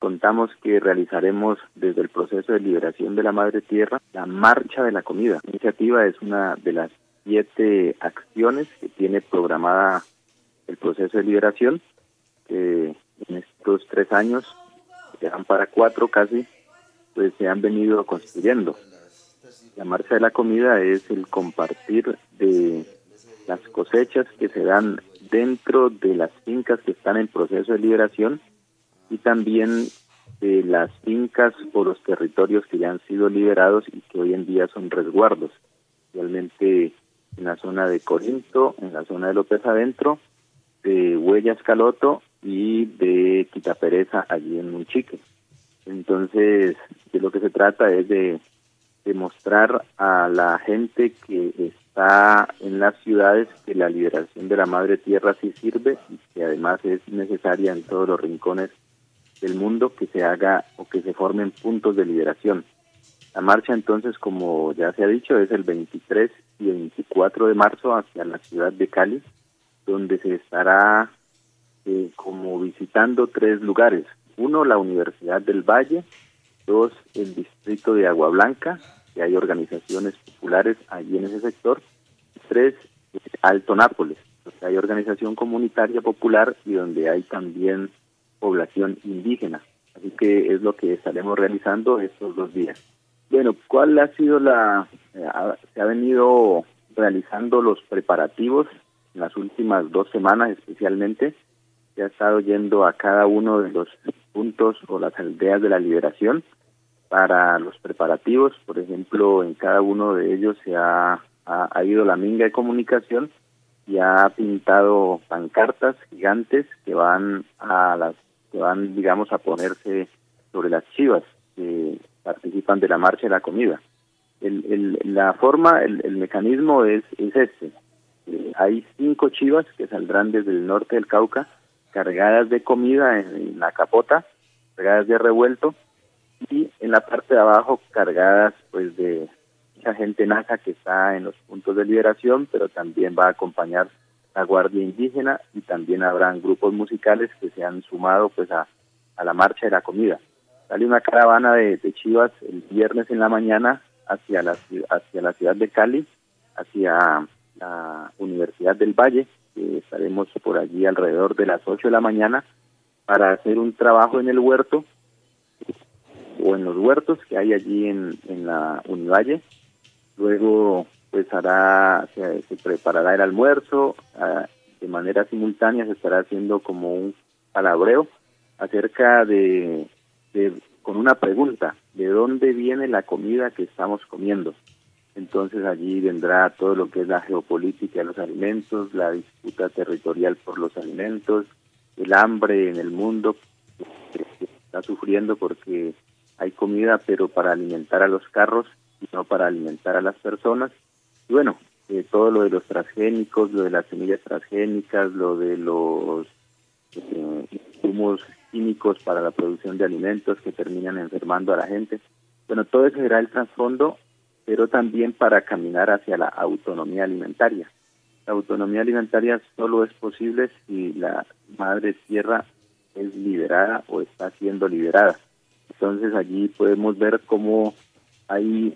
contamos que realizaremos desde el proceso de liberación de la Madre Tierra la Marcha de la Comida. La iniciativa es una de las 7 acciones que tiene programada el proceso de liberación, que en estos 3 años, que van para 4 casi, pues se han venido construyendo. La Marcha de la Comida es el compartir de las cosechas que se dan dentro de las fincas que están en proceso de liberación y también de las fincas o los territorios que ya han sido liberados y que hoy en día son resguardos, realmente en la zona de Corinto, en la zona de López Adentro, de Huellas Caloto y de Quitapereza, allí en Munchique. Entonces, de lo que se trata es de demostrar a la gente que está en las ciudades que la liberación de la Madre Tierra sí sirve y que además es necesaria en todos los rincones del mundo que se haga o que se formen puntos de liberación. La marcha entonces, como ya se ha dicho, es el 23 y 24 de marzo hacia la ciudad de Cali, donde se estará como visitando 3 lugares. 1, la Universidad del Valle. 2, el distrito de Agua Blanca, que hay organizaciones populares allí en ese sector. 3, Alto Nápoles, donde hay organización comunitaria popular y donde hay también población indígena. Así que es lo que estaremos realizando estos 2 días. Bueno, ¿cuál ha sido se ha venido realizando los preparativos en las últimas 2 semanas especialmente? Se ha estado yendo a cada uno de los puntos o las aldeas de la liberación para los preparativos. Por ejemplo, en cada uno de ellos se ha ido la minga de comunicación y ha pintado pancartas gigantes que van digamos a ponerse sobre las chivas que participan de la Marcha de la Comida. La forma, el mecanismo es este. Hay 5 chivas que saldrán desde el norte del Cauca cargadas de comida en la capota, cargadas de revuelto, y en la parte de abajo cargadas pues de mucha gente naja que está en los puntos de liberación, pero también va a acompañar la Guardia Indígena y también habrán grupos musicales que se han sumado pues a la Marcha de la Comida. Sale una caravana de chivas el viernes en la mañana hacia la ciudad de Cali, hacia la Universidad del Valle, que estaremos por allí alrededor de las 8 de la mañana para hacer un trabajo en el huerto o en los huertos que hay allí en la Univalle. Luego pues se preparará el almuerzo, de manera simultánea se estará haciendo como un palabreo acerca con una pregunta: ¿de dónde viene la comida que estamos comiendo? Entonces allí vendrá todo lo que es la geopolítica de los alimentos, la disputa territorial por los alimentos, el hambre en el mundo que está sufriendo porque hay comida pero para alimentar a los carros y no para alimentar a las personas. Y bueno, todo lo de los transgénicos, lo de las semillas transgénicas, lo de los insumos químicos para la producción de alimentos que terminan enfermando a la gente. Bueno, todo eso será el trasfondo, pero también para caminar hacia la autonomía alimentaria. La autonomía alimentaria solo es posible si la Madre Tierra es liberada o está siendo liberada. Entonces allí podemos ver cómo hay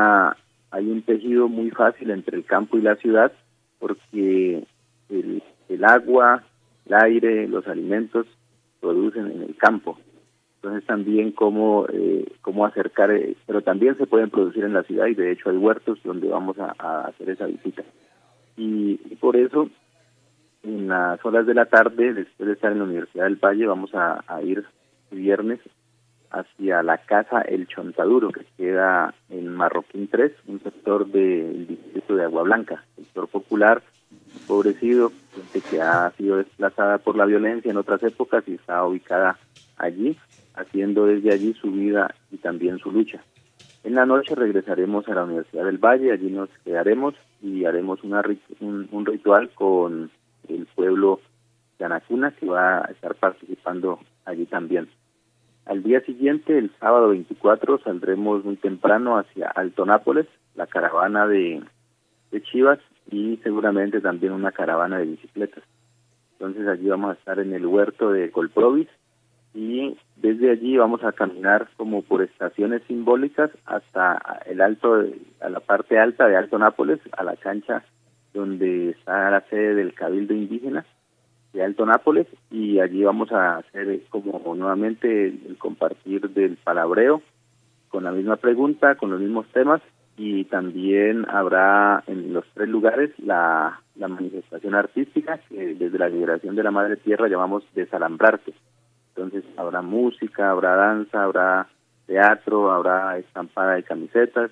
un tejido muy fácil entre el campo y la ciudad, porque el agua, el aire, los alimentos producen en el campo. Entonces también cómo acercar, pero también se pueden producir en la ciudad y de hecho hay huertos donde vamos a hacer esa visita. Y por eso en las horas de la tarde, después de estar en la Universidad del Valle, vamos a ir el viernes hacia la Casa El Chontaduro, que queda en Marroquín 3, un sector del distrito de Agua Blanca, sector popular, empobrecido, gente que ha sido desplazada por la violencia en otras épocas y está ubicada allí, haciendo desde allí su vida y también su lucha. En la noche regresaremos a la Universidad del Valle, allí nos quedaremos y haremos un ritual con el pueblo Yanacuna, que va a estar participando allí también. Al día siguiente, el sábado 24, saldremos muy temprano hacia Alto Nápoles, la caravana de chivas y seguramente también una caravana de bicicletas. Entonces allí vamos a estar en el huerto de Colprovis y desde allí vamos a caminar como por estaciones simbólicas hasta el alto, a la parte alta de Alto Nápoles, a la cancha donde está la sede del Cabildo Indígena de Alto Nápoles, y allí vamos a hacer como nuevamente el compartir del palabreo con la misma pregunta, con los mismos temas, y también habrá en los 3 lugares la manifestación artística que desde la liberación de la Madre Tierra llamamos desalambrarse. Entonces habrá música, habrá danza, habrá teatro, habrá estampada de camisetas,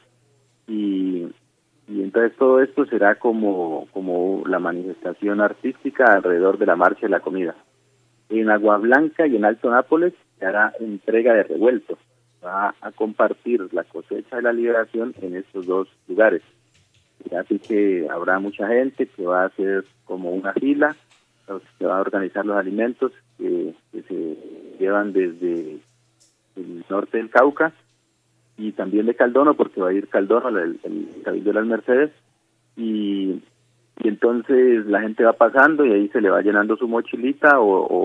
y entonces todo esto será como la manifestación artística alrededor de la Marcha de la Comida. En Agua Blanca y en Alto Nápoles se hará entrega de revueltos. Va a compartir la cosecha de la liberación en estos 2 lugares. Así que habrá mucha gente que va a hacer como una fila, se va a organizar los alimentos que se llevan desde el norte del Cauca y también de Caldono, porque va a ir Caldono, el Cabildo de las Mercedes, y entonces la gente va pasando y ahí se le va llenando su mochilita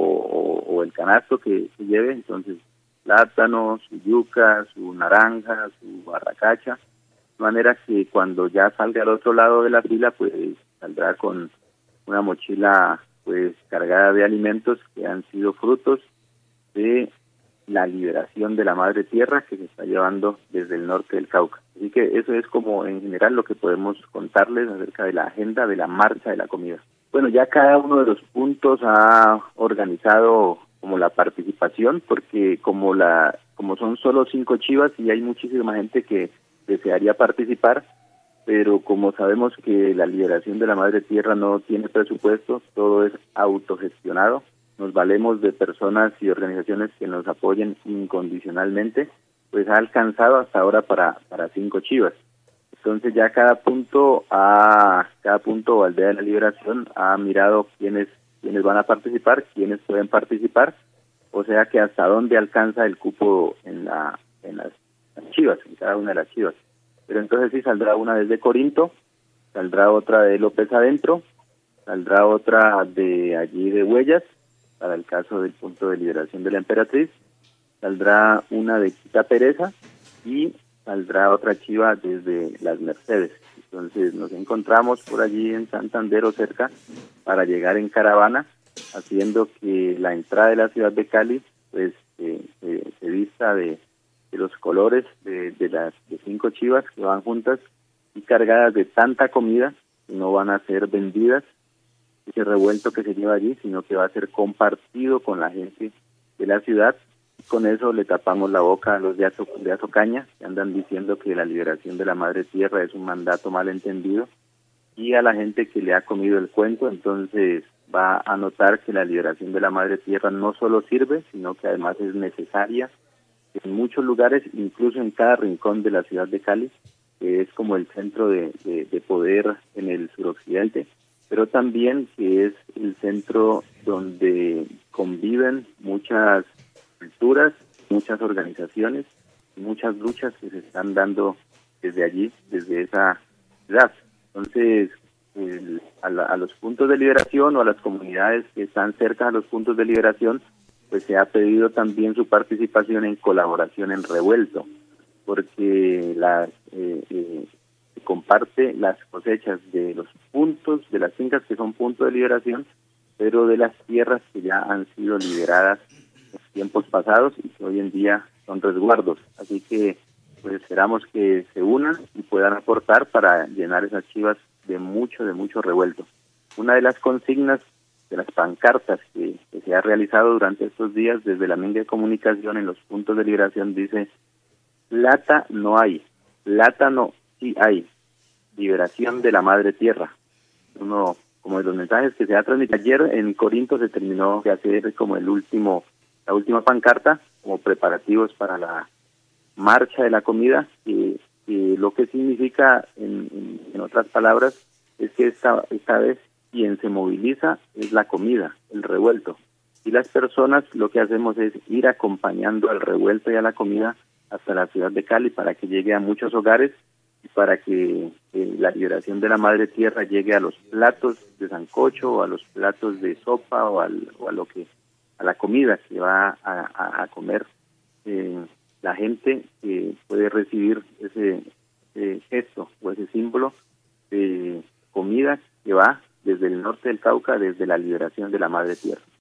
o el canasto que lleve, entonces plátano, su yuca, su naranja, su barracacha, de manera que cuando ya salga al otro lado de la fila, pues saldrá con una mochila pues cargada de alimentos que han sido frutos de la liberación de la Madre Tierra que se está llevando desde el norte del Cauca. Así que eso es como en general lo que podemos contarles acerca de la agenda de la Marcha de la Comida. Bueno, ya cada uno de los puntos ha organizado como la participación, porque como son solo 5 chivas y hay muchísima gente que desearía participar, pero como sabemos que la liberación de la Madre Tierra no tiene presupuesto, todo es autogestionado. Nos valemos de personas y organizaciones que nos apoyen incondicionalmente, pues ha alcanzado hasta ahora para 5 chivas. Entonces ya cada punto o aldea de la liberación ha mirado quiénes van a participar, quiénes pueden participar, o sea que hasta dónde alcanza el cupo en las chivas, en cada una de las chivas. Pero entonces sí saldrá una desde Corinto, saldrá otra de López Adentro, saldrá otra de allí de Huellas, para el caso del punto de liberación de la Emperatriz, saldrá una de Quita Pereza y saldrá otra chiva desde Las Mercedes. Entonces nos encontramos por allí en Santander o cerca para llegar en caravana, haciendo que la entrada de la ciudad de Cali pues se vista de los colores de las 5 chivas que van juntas y cargadas de tanta comida que no van a ser vendidas, ese revuelto que se lleva allí, sino que va a ser compartido con la gente de la ciudad. Con eso le tapamos la boca a los de Azocaña, que andan diciendo que la liberación de la Madre Tierra es un mandato malentendido, y a la gente que le ha comido el cuento. Entonces va a notar que la liberación de la Madre Tierra no solo sirve, sino que además es necesaria en muchos lugares, incluso en cada rincón de la ciudad de Cali, que es como el centro de poder en el suroccidente, pero también que es el centro donde conviven muchas culturas, muchas organizaciones, muchas luchas que se están dando desde allí, desde esa ciudad. Entonces, a los puntos de liberación o a las comunidades que están cerca a los puntos de liberación, pues se ha pedido también su participación en colaboración en revuelto, porque se comparte las cosechas de los puntos, de las fincas que son puntos de liberación, pero de las tierras que ya han sido liberadas en tiempos pasados y que hoy en día son resguardos. Así que pues esperamos que se unan y puedan aportar para llenar esas chivas de mucho revuelto. Una de las consignas de las pancartas que se ha realizado durante estos días desde la Minga de Comunicación en los puntos de liberación dice: plata no hay, plátano sí hay, liberación de la Madre Tierra. Uno, como de los mensajes que se ha transmitido ayer en Corinto, se terminó de hacer como la última pancarta, como preparativos para la Marcha de la Comida, que lo que significa, en otras palabras, es que esta vez quien se moviliza es la comida, el revuelto. Y las personas lo que hacemos es ir acompañando al revuelto y a la comida hasta la ciudad de Cali para que llegue a muchos hogares y para que la liberación de la Madre Tierra llegue a los platos de sancocho o a los platos de sopa o a la comida que va a comer la gente, puede recibir ese gesto o ese símbolo de comida que va desde el norte del Cauca, desde la liberación de la madre tierra.